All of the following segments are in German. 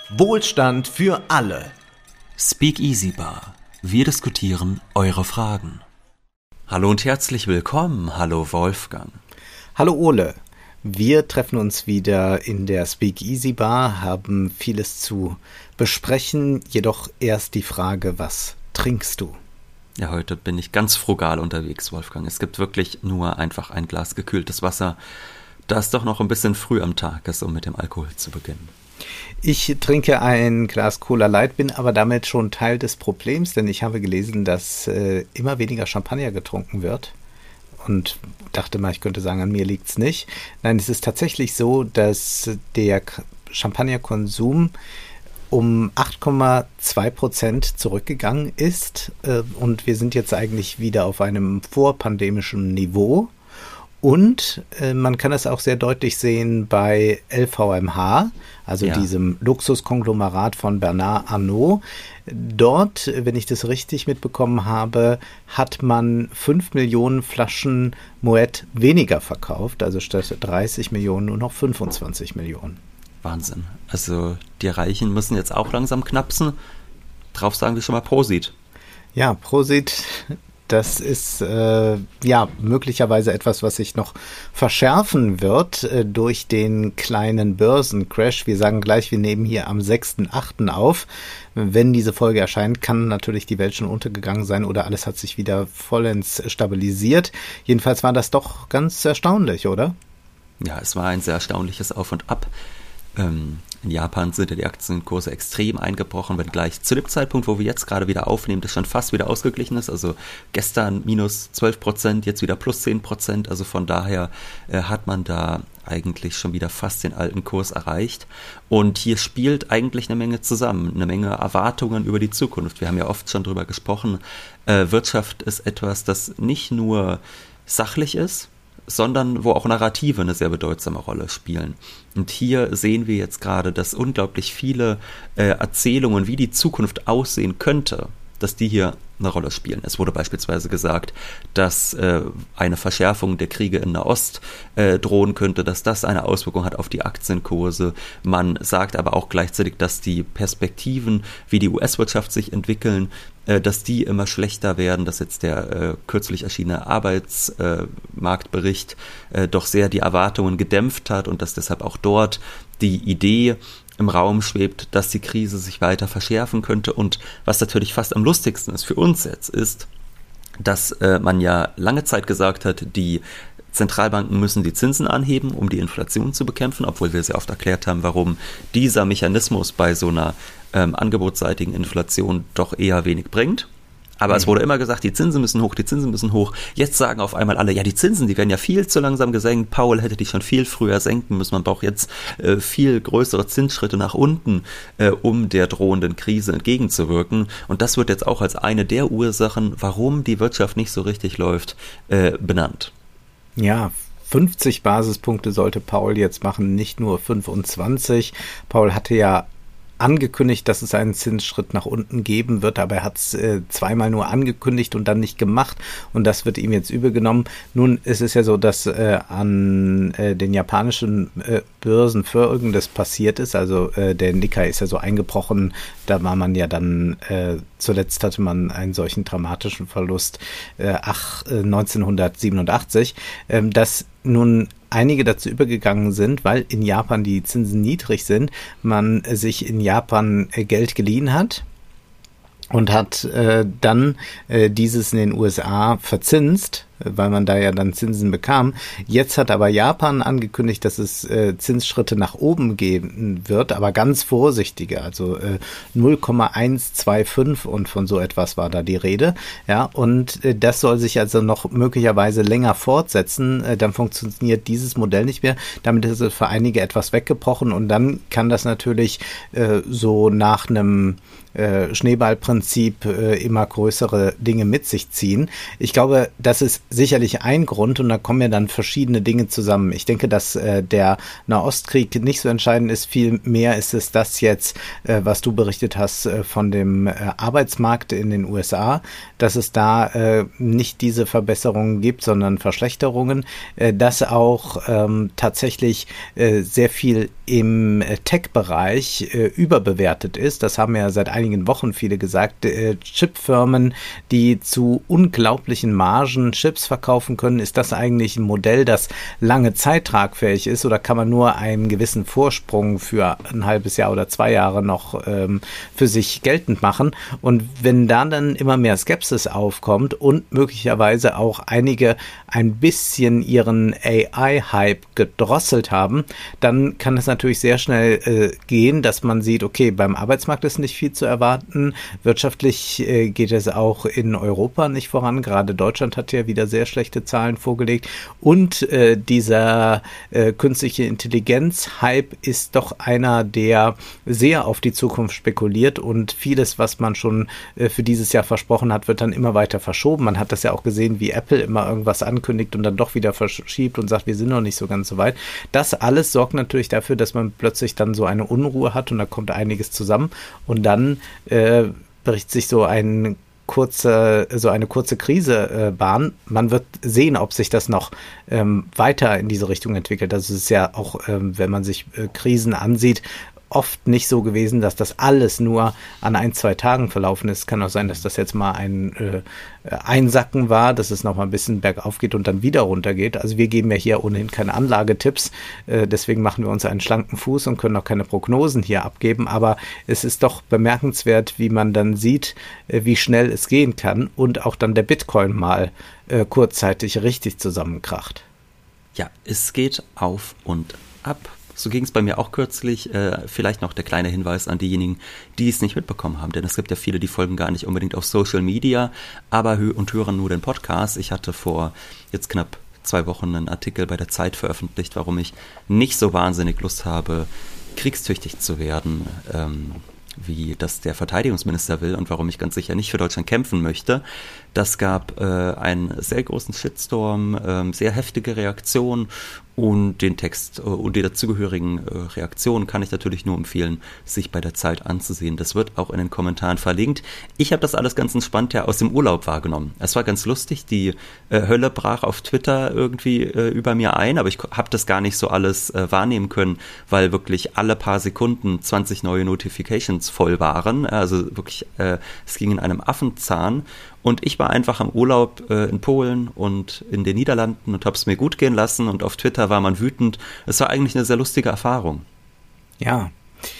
Wohlstand für alle. Speakeasy Bar. Wir diskutieren eure Fragen. Hallo und herzlich willkommen. Hallo Wolfgang. Hallo Ole. Wir treffen uns wieder in der Speakeasy Bar, haben vieles zu besprechen, jedoch erst die Frage, was trinkst du? Ja, heute bin ich ganz frugal unterwegs, Wolfgang. Es gibt wirklich nur einfach ein Glas gekühltes Wasser, da es doch noch ein bisschen früh am Tag ist, um mit dem Alkohol zu beginnen. Ich trinke ein Glas Cola Light, bin aber damit schon Teil des Problems, denn ich habe gelesen, dass immer weniger Champagner getrunken wird und dachte mal, ich könnte sagen, an mir liegt es nicht. Nein, es ist tatsächlich so, dass der Champagnerkonsum um 8,2% zurückgegangen ist und wir sind jetzt eigentlich wieder auf einem vorpandemischen Niveau. Und man kann es auch sehr deutlich sehen bei LVMH, also diesem Luxuskonglomerat von Bernard Arnault. Dort, wenn ich das richtig mitbekommen habe, hat man 5 Millionen Flaschen Moet weniger verkauft, also statt 30 Millionen nur noch 25 Millionen. Wahnsinn. Also die Reichen müssen jetzt auch langsam knapsen. Drauf sagen wir schon mal Prosit. Ja, Prosit. Das ist möglicherweise etwas, was sich noch verschärfen wird durch den kleinen Börsencrash. Wir sagen gleich, wir nehmen hier am 6.8. auf. Wenn diese Folge erscheint, kann natürlich die Welt schon untergegangen sein oder alles hat sich wieder vollends stabilisiert. Jedenfalls war das doch ganz erstaunlich, oder? Ja, es war ein sehr erstaunliches Auf und Ab. In Japan sind ja die Aktienkurse extrem eingebrochen, wenngleich zu dem Zeitpunkt, wo wir jetzt gerade wieder aufnehmen, das schon fast wieder ausgeglichen ist. Also gestern minus 12%, jetzt wieder plus 10%. Also von daher hat man da eigentlich schon wieder fast den alten Kurs erreicht. Und hier spielt eigentlich eine Menge zusammen, eine Menge Erwartungen über die Zukunft. Wir haben ja oft schon drüber gesprochen, Wirtschaft ist etwas, das nicht nur sachlich ist, sondern wo auch Narrative eine sehr bedeutsame Rolle spielen. Und hier sehen wir jetzt gerade, dass unglaublich viele Erzählungen, wie die Zukunft aussehen könnte, dass die hier eine Rolle spielen. Es wurde beispielsweise gesagt, dass eine Verschärfung der Kriege in Nahost drohen könnte, dass das eine Auswirkung hat auf die Aktienkurse. Man sagt aber auch gleichzeitig, dass die Perspektiven, wie die US-Wirtschaft sich entwickeln, dass die immer schlechter werden, dass jetzt der kürzlich erschienene Arbeitsmarktbericht doch sehr die Erwartungen gedämpft hat und dass deshalb auch dort die Idee im Raum schwebt, dass die Krise sich weiter verschärfen könnte. Und was natürlich fast am lustigsten ist für uns jetzt, ist, dass man ja lange Zeit gesagt hat, die Zentralbanken müssen die Zinsen anheben, um die Inflation zu bekämpfen, obwohl wir sehr oft erklärt haben, warum dieser Mechanismus bei so einer angebotsseitigen Inflation doch eher wenig bringt. Aber es wurde immer gesagt, die Zinsen müssen hoch, die Zinsen müssen hoch. Jetzt sagen auf einmal alle, ja, die Zinsen, die werden ja viel zu langsam gesenkt. Powell hätte die schon viel früher senken müssen. Man braucht jetzt viel größere Zinsschritte nach unten, um der drohenden Krise entgegenzuwirken. Und das wird jetzt auch als eine der Ursachen, warum die Wirtschaft nicht so richtig läuft, benannt. Ja, 50 Basispunkte sollte Powell jetzt machen, nicht nur 25. Powell hatte ja angekündigt, dass es einen Zinsschritt nach unten geben wird, aber er hat es zweimal nur angekündigt und dann nicht gemacht und das wird ihm jetzt übel genommen. Nun ist es ja so, dass an den japanischen Börsen Folgendes passiert ist, also der Nikkei ist ja so eingebrochen, da war man ja dann, zuletzt hatte man einen solchen dramatischen Verlust 1987, dass nun einige dazu übergegangen sind, weil in Japan die Zinsen niedrig sind, man sich in Japan Geld geliehen hat und hat dann dieses in den USA verzinst, weil man da ja dann Zinsen bekam. Jetzt hat aber Japan angekündigt, dass es Zinsschritte nach oben geben wird, aber ganz vorsichtige, also 0,125 und von so etwas war da die Rede. Ja, und das soll sich also noch möglicherweise länger fortsetzen. Dann funktioniert dieses Modell nicht mehr. Damit ist es für einige etwas weggebrochen und dann kann das natürlich so nach einem Schneeballprinzip immer größere Dinge mit sich ziehen. Ich glaube, das ist sicherlich ein Grund und da kommen ja dann verschiedene Dinge zusammen. Ich denke, dass der Nahostkrieg nicht so entscheidend ist. Vielmehr ist es das jetzt, was du berichtet hast von dem Arbeitsmarkt in den USA, dass es da nicht diese Verbesserungen gibt, sondern Verschlechterungen, dass auch tatsächlich sehr viel im Tech-Bereich überbewertet ist. Das haben ja seit einigen Wochen viele gesagt. Chipfirmen, die zu unglaublichen Margen Chips verkaufen können, ist das eigentlich ein Modell, das lange Zeit tragfähig ist, oder kann man nur einen gewissen Vorsprung für ein halbes Jahr oder 2 Jahre noch für sich geltend machen? Und wenn da dann immer mehr Skepsis aufkommt und möglicherweise auch einige ein bisschen ihren AI-Hype gedrosselt haben, dann kann es natürlich sehr schnell gehen, dass man sieht, okay, beim Arbeitsmarkt ist nicht viel zu erwarten, wirtschaftlich geht es auch in Europa nicht voran, gerade Deutschland hat ja wieder sehr schlechte Zahlen vorgelegt und dieser künstliche Intelligenz-Hype ist doch einer, der sehr auf die Zukunft spekuliert und vieles, was man schon für dieses Jahr versprochen hat, wird dann immer weiter verschoben. Man hat das ja auch gesehen, wie Apple immer irgendwas ankündigt und dann doch wieder verschiebt und sagt, wir sind noch nicht so ganz so weit. Das alles sorgt natürlich dafür, dass man plötzlich dann so eine Unruhe hat und da kommt einiges zusammen und dann bricht sich so eine kurze Krise Bahn. Man wird sehen, ob sich das noch weiter in diese Richtung entwickelt. Das ist ja auch, wenn man sich Krisen ansieht, oft nicht so gewesen, dass das alles nur an 1-2 Tagen verlaufen ist. Kann auch sein, dass das jetzt mal ein Einsacken war, dass es noch mal ein bisschen bergauf geht und dann wieder runter geht. Also wir geben ja hier ohnehin keine Anlagetipps, deswegen machen wir uns einen schlanken Fuß und können auch keine Prognosen hier abgeben, aber es ist doch bemerkenswert, wie man dann sieht, wie schnell es gehen kann und auch dann der Bitcoin mal kurzzeitig richtig zusammenkracht. Ja, es geht auf und ab. So ging es bei mir auch kürzlich. Vielleicht noch der kleine Hinweis an diejenigen, die es nicht mitbekommen haben, denn es gibt ja viele, die folgen gar nicht unbedingt auf Social Media, aber hören nur den Podcast. Ich hatte vor jetzt knapp 2 Wochen einen Artikel bei der Zeit veröffentlicht, warum ich nicht so wahnsinnig Lust habe, kriegstüchtig zu werden, wie das der Verteidigungsminister will und warum ich ganz sicher nicht für Deutschland kämpfen möchte. Das gab einen sehr großen Shitstorm, sehr heftige Reaktionen und den Text und die dazugehörigen Reaktionen kann ich natürlich nur empfehlen, sich bei der Zeit anzusehen. Das wird auch in den Kommentaren verlinkt. Ich habe das alles ganz entspannt ja aus dem Urlaub wahrgenommen. Es war ganz lustig, die Hölle brach auf Twitter irgendwie über mir ein, aber ich habe das gar nicht so alles wahrnehmen können, weil wirklich alle paar Sekunden 20 neue Notifications voll waren. Also wirklich, es ging in einem Affenzahn. Und ich war einfach im Urlaub in Polen und in den Niederlanden und habe es mir gut gehen lassen und auf Twitter war man wütend. Es war eigentlich eine sehr lustige Erfahrung. Ja,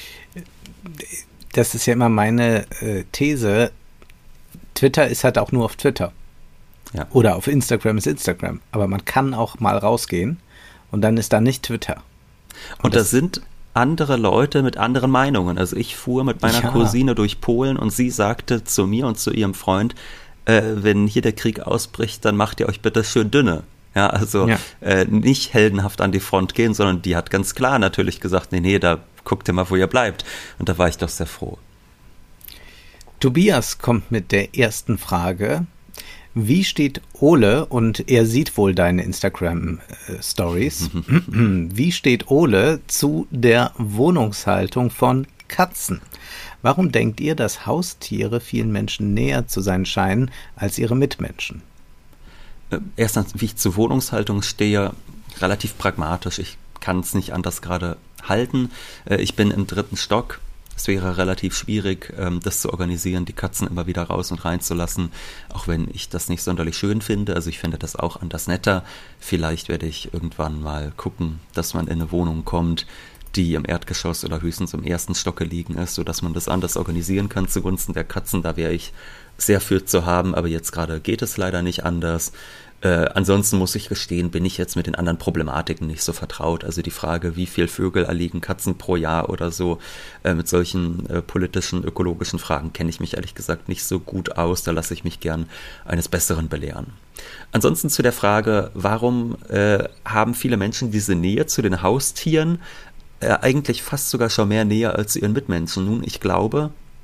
das ist ja immer meine These. Twitter ist halt auch nur auf Twitter. Ja. Oder auf Instagram ist Instagram. Aber man kann auch mal rausgehen und dann ist da nicht Twitter. Und da sind andere Leute mit anderen Meinungen. Also ich fuhr mit meiner Cousine durch Polen und sie sagte zu mir und zu ihrem Freund, wenn hier der Krieg ausbricht, dann macht ihr euch bitte schön dünne. Ja, also nicht heldenhaft an die Front gehen, sondern die hat ganz klar natürlich gesagt, nee, da guckt ihr mal, wo ihr bleibt. Und da war ich doch sehr froh. Tobias kommt mit der ersten Frage. Wie steht Ole, und er sieht wohl deine Instagram-Stories, wie steht Ole zu der Wohnungshaltung von Katzen? Warum denkt ihr, dass Haustiere vielen Menschen näher zu sein scheinen als ihre Mitmenschen? Erstens, wie ich zur Wohnungshaltung stehe, relativ pragmatisch. Ich kann es nicht anders gerade halten. Ich bin im 3. Stock. Es wäre relativ schwierig, das zu organisieren, die Katzen immer wieder raus und rein zu lassen, auch wenn ich das nicht sonderlich schön finde. Also ich finde das auch anders netter. Vielleicht werde ich irgendwann mal gucken, dass man in eine Wohnung kommt, die im Erdgeschoss oder höchstens im 1. Stock gelegen ist, sodass man das anders organisieren kann zugunsten der Katzen. Da wäre ich sehr für zu haben, aber jetzt gerade geht es leider nicht anders. Ansonsten muss ich gestehen, bin ich jetzt mit den anderen Problematiken nicht so vertraut. Also die Frage, wie viel Vögel erliegen Katzen pro Jahr oder so, mit solchen politischen, ökologischen Fragen kenne ich mich ehrlich gesagt nicht so gut aus. Da lasse ich mich gern eines Besseren belehren. Ansonsten zu der Frage, warum haben viele Menschen diese Nähe zu den Haustieren? Eigentlich fast sogar schon mehr Nähe als zu ihren Mitmenschen. Nun, ich glaube,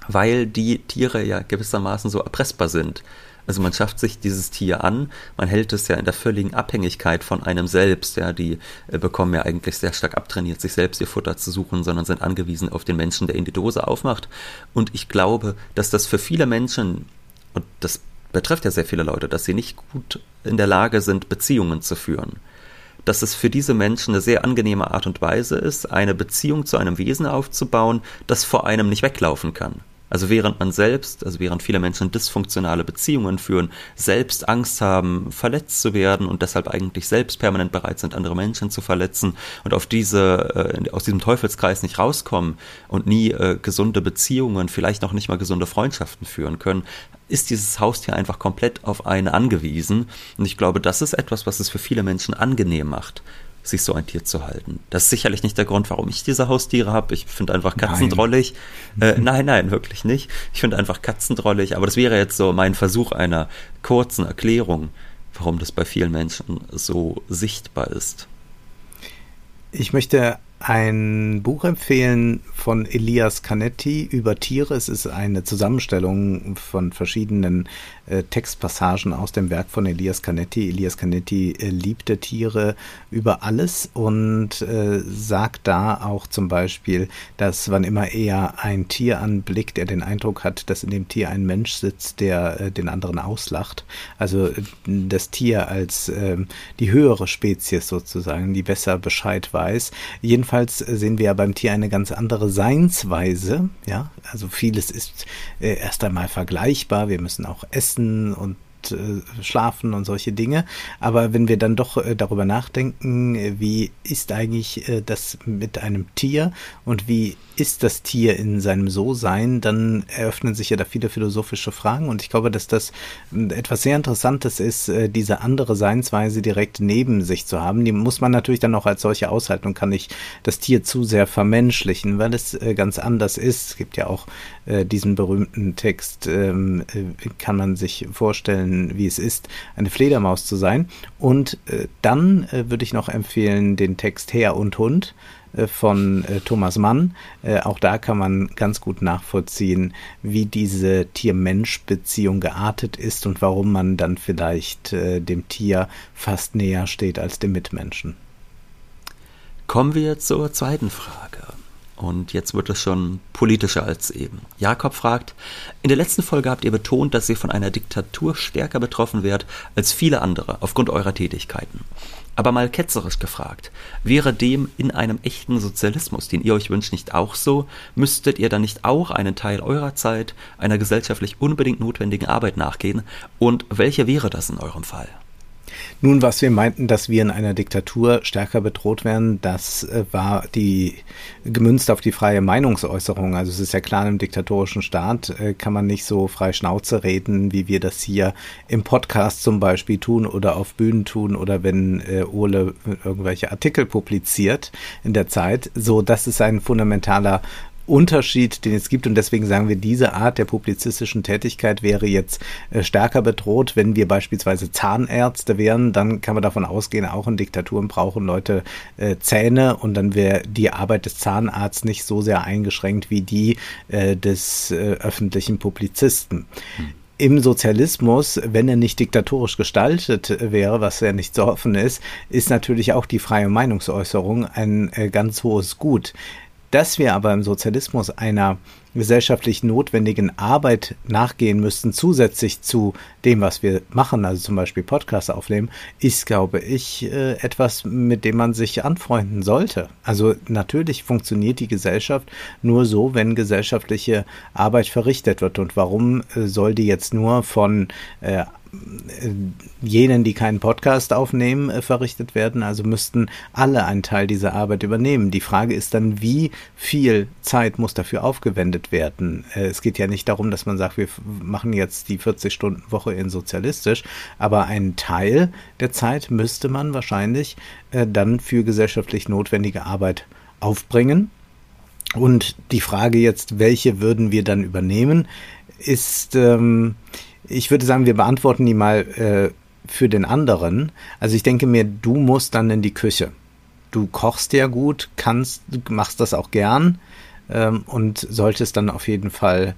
weil die Tiere ja gewissermaßen so erpressbar sind. Also man schafft sich dieses Tier an, man hält es ja in der völligen Abhängigkeit von einem selbst. Ja, die bekommen ja eigentlich sehr stark abtrainiert, sich selbst ihr Futter zu suchen, sondern sind angewiesen auf den Menschen, der ihnen die Dose aufmacht. Und ich glaube, dass das für viele Menschen, und das betrifft ja sehr viele Leute, dass sie nicht gut in der Lage sind, Beziehungen zu führen. Dass es für diese Menschen eine sehr angenehme Art und Weise ist, eine Beziehung zu einem Wesen aufzubauen, das vor einem nicht weglaufen kann. Also während viele Menschen dysfunktionale Beziehungen führen, selbst Angst haben, verletzt zu werden und deshalb eigentlich selbst permanent bereit sind, andere Menschen zu verletzen und aus diesem Teufelskreis nicht rauskommen und nie gesunde Beziehungen, vielleicht noch nicht mal gesunde Freundschaften führen können, ist dieses Haustier einfach komplett auf einen angewiesen. Und ich glaube, das ist etwas, was es für viele Menschen angenehm macht, sich so ein Tier zu halten. Das ist sicherlich nicht der Grund, warum ich diese Haustiere habe. Ich finde einfach Katzen drollig. Nein, wirklich nicht. Ich finde einfach Katzen drollig, aber das wäre jetzt so mein Versuch einer kurzen Erklärung, warum das bei vielen Menschen so sichtbar ist. Ich möchte ein Buch empfehlen von Elias Canetti über Tiere. Es ist eine Zusammenstellung von verschiedenen Textpassagen aus dem Werk von Elias Canetti. Elias Canetti liebte Tiere über alles und sagt da auch zum Beispiel, dass wann immer er ein Tier anblickt, er den Eindruck hat, dass in dem Tier ein Mensch sitzt, der den anderen auslacht. Also das Tier als die höhere Spezies sozusagen, die besser Bescheid weiß. Jedenfalls sehen wir ja beim Tier eine ganz andere Seinsweise. Ja, also vieles ist erst einmal vergleichbar. Wir müssen auch essen und schlafen und solche Dinge. Aber wenn wir dann doch darüber nachdenken, wie ist eigentlich das mit einem Tier und wie ist das Tier in seinem So-Sein, dann eröffnen sich ja da viele philosophische Fragen und ich glaube, dass das etwas sehr Interessantes ist, diese andere Seinsweise direkt neben sich zu haben. Die muss man natürlich dann auch als solche aushalten und kann nicht das Tier zu sehr vermenschlichen, weil es ganz anders ist. Es gibt ja auch diesen berühmten Text, kann man sich vorstellen, wie es ist, eine Fledermaus zu sein. Und dann würde ich noch empfehlen den Text Herr und Hund von Thomas Mann. Auch da kann man ganz gut nachvollziehen, wie diese Tier-Mensch-Beziehung geartet ist und warum man dann vielleicht dem Tier fast näher steht als dem Mitmenschen. Kommen wir zur zweiten Frage. Und jetzt wird es schon politischer als eben. Jakob fragt, in der letzten Folge habt ihr betont, dass ihr von einer Diktatur stärker betroffen werdet als viele andere aufgrund eurer Tätigkeiten. Aber mal ketzerisch gefragt, wäre dem in einem echten Sozialismus, den ihr euch wünscht, nicht auch so? Müsstet ihr dann nicht auch einen Teil eurer Zeit einer gesellschaftlich unbedingt notwendigen Arbeit nachgehen? Und welche wäre das in eurem Fall? Nun, was wir meinten, dass wir in einer Diktatur stärker bedroht werden, das war gemünzt auf die freie Meinungsäußerung. Also es ist ja klar, im diktatorischen Staat kann man nicht so frei Schnauze reden, wie wir das hier im Podcast zum Beispiel tun oder auf Bühnen tun oder wenn Ole irgendwelche Artikel publiziert in der Zeit. So, das ist ein fundamentaler Unterschied, den es gibt und deswegen sagen wir, diese Art der publizistischen Tätigkeit wäre jetzt stärker bedroht, wenn wir beispielsweise Zahnärzte wären, dann kann man davon ausgehen, auch in Diktaturen brauchen Leute Zähne und dann wäre die Arbeit des Zahnarztes nicht so sehr eingeschränkt wie die des öffentlichen Publizisten. Im Sozialismus, wenn er nicht diktatorisch gestaltet wäre, was ja nicht zu hoffen ist natürlich auch die freie Meinungsäußerung ein ganz hohes Gut. Dass wir aber im Sozialismus einer gesellschaftlich notwendigen Arbeit nachgehen müssten, zusätzlich zu dem, was wir machen, also zum Beispiel Podcasts aufnehmen, ist, glaube ich, etwas, mit dem man sich anfreunden sollte. Also natürlich funktioniert die Gesellschaft nur so, wenn gesellschaftliche Arbeit verrichtet wird. Und warum soll die jetzt nur von jenen, die keinen Podcast aufnehmen, verrichtet werden? Also müssten alle einen Teil dieser Arbeit übernehmen. Die Frage ist dann, wie viel Zeit muss dafür aufgewendet werden? Es geht ja nicht darum, dass man sagt, wir machen jetzt die 40-Stunden-Woche in sozialistisch, aber einen Teil der Zeit müsste man wahrscheinlich dann für gesellschaftlich notwendige Arbeit aufbringen. Und die Frage jetzt, welche würden wir dann übernehmen, ist ich würde sagen, wir beantworten die mal für den anderen. Also ich denke mir, du musst dann in die Küche. Du kochst ja gut, machst das auch gern und solltest dann auf jeden Fall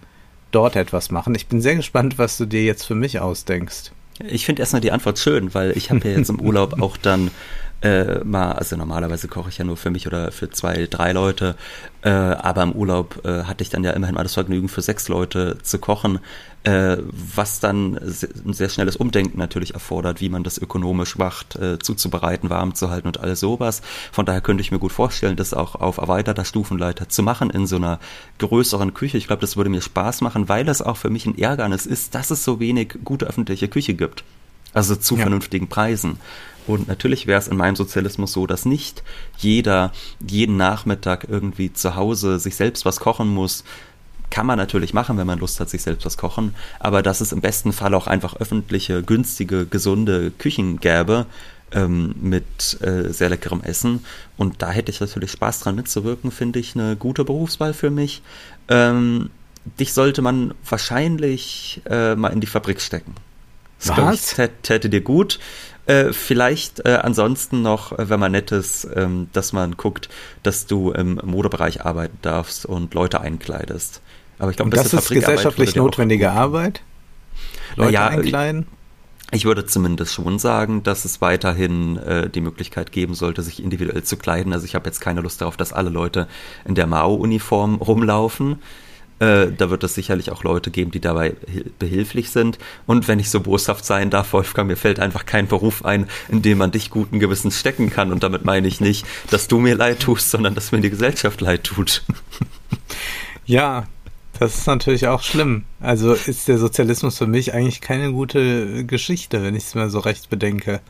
dort etwas machen. Ich bin sehr gespannt, was du dir jetzt für mich ausdenkst. Ich finde erstmal die Antwort schön, weil ich habe ja jetzt im Urlaub auch dann also normalerweise koche ich ja nur für mich oder für 2, 3 Leute, aber im Urlaub hatte ich dann ja immerhin mal das Vergnügen, für 6 Leute zu kochen, was dann ein sehr schnelles Umdenken natürlich erfordert, wie man das ökonomisch macht, zuzubereiten, warm zu halten und alles sowas. Von daher könnte ich mir gut vorstellen, das auch auf erweiterter Stufenleiter zu machen in so einer größeren Küche. Ich glaube, das würde mir Spaß machen, weil es auch für mich ein Ärgernis ist, dass es so wenig gute öffentliche Küche gibt. Also zu vernünftigen Preisen. Und natürlich wäre es in meinem Sozialismus so, dass nicht jeder jeden Nachmittag irgendwie zu Hause sich selbst was kochen muss. Kann man natürlich machen, wenn man Lust hat, sich selbst was kochen. Aber dass es im besten Fall auch einfach öffentliche, günstige, gesunde Küchen gäbe mit sehr leckerem Essen. Und da hätte ich natürlich Spaß dran mitzuwirken, finde ich eine gute Berufswahl für mich. Dich sollte man wahrscheinlich mal in die Fabrik stecken. Das, glaube ich, täte dir gut. Vielleicht ansonsten noch, wenn man nett ist, dass man guckt, dass du im Modebereich arbeiten darfst und Leute einkleidest. Aber ich glaube, das ist gesellschaftlich notwendige Arbeit? Leute einkleiden? Ich würde zumindest schon sagen, dass es weiterhin die Möglichkeit geben sollte, sich individuell zu kleiden. Also ich habe jetzt keine Lust darauf, dass alle Leute in der Mao-Uniform rumlaufen. Da wird es sicherlich auch Leute geben, die dabei behilflich sind. Und wenn ich so boshaft sein darf, Wolfgang, mir fällt einfach kein Beruf ein, in dem man dich guten Gewissens stecken kann. Und damit meine ich nicht, dass du mir leid tust, sondern dass mir die Gesellschaft leid tut. Ja, das ist natürlich auch schlimm. Also ist der Sozialismus für mich eigentlich keine gute Geschichte, wenn ich es mir so recht bedenke.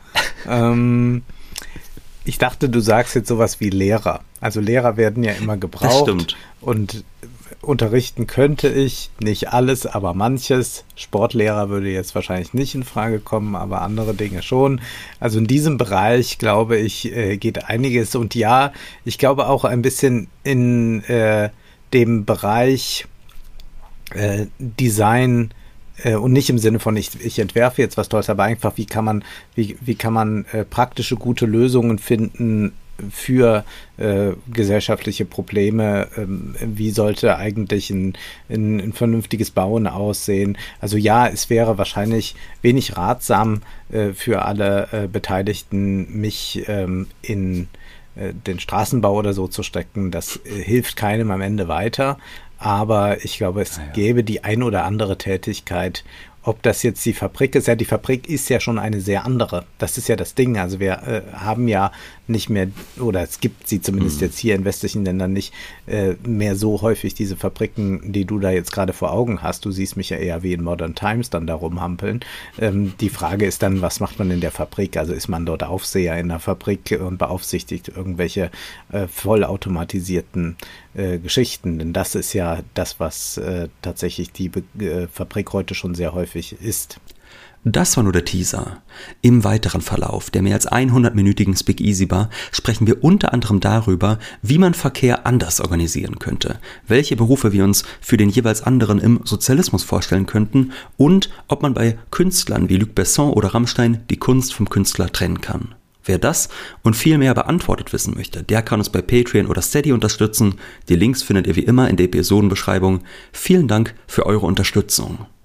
Ich dachte, du sagst jetzt sowas wie Lehrer. Also Lehrer werden ja immer gebraucht. Das stimmt. Und unterrichten könnte ich, nicht alles, aber manches. Sportlehrer würde jetzt wahrscheinlich nicht in Frage kommen, aber andere Dinge schon. Also in diesem Bereich, glaube ich, geht einiges. Und ja, ich glaube auch ein bisschen in dem Bereich Design und nicht im Sinne von, ich entwerfe jetzt was Tolles, aber einfach, wie kann man praktische, gute Lösungen finden für gesellschaftliche Probleme, wie sollte eigentlich ein vernünftiges Bauen aussehen. Also ja, es wäre wahrscheinlich wenig ratsam für alle Beteiligten, mich in den Straßenbau oder so zu stecken. Das hilft keinem am Ende weiter, aber ich glaube, es gäbe die ein oder andere Tätigkeit. Ob das jetzt die Fabrik ist, ja, die Fabrik ist ja schon eine sehr andere. Das ist ja das Ding. Also wir haben ja nicht mehr, oder es gibt sie zumindest jetzt hier in westlichen Ländern nicht mehr so häufig, diese Fabriken, die du da jetzt gerade vor Augen hast. Du siehst mich ja eher wie in Modern Times dann da rumhampeln. Die Frage ist dann, was macht man in der Fabrik? Also ist man dort Aufseher in der Fabrik und beaufsichtigt irgendwelche vollautomatisierten Geschichten? Denn das ist ja das, was tatsächlich die Fabrik heute schon sehr häufig ist. Das war nur der Teaser. Im weiteren Verlauf der mehr als 100-minütigen Speakeasy Bar sprechen wir unter anderem darüber, wie man Verkehr anders organisieren könnte, welche Berufe wir uns für den jeweils anderen im Sozialismus vorstellen könnten und ob man bei Künstlern wie Luc Besson oder Rammstein die Kunst vom Künstler trennen kann. Wer das und viel mehr beantwortet wissen möchte, der kann uns bei Patreon oder Steady unterstützen. Die Links findet ihr wie immer in der Episodenbeschreibung. Vielen Dank für eure Unterstützung.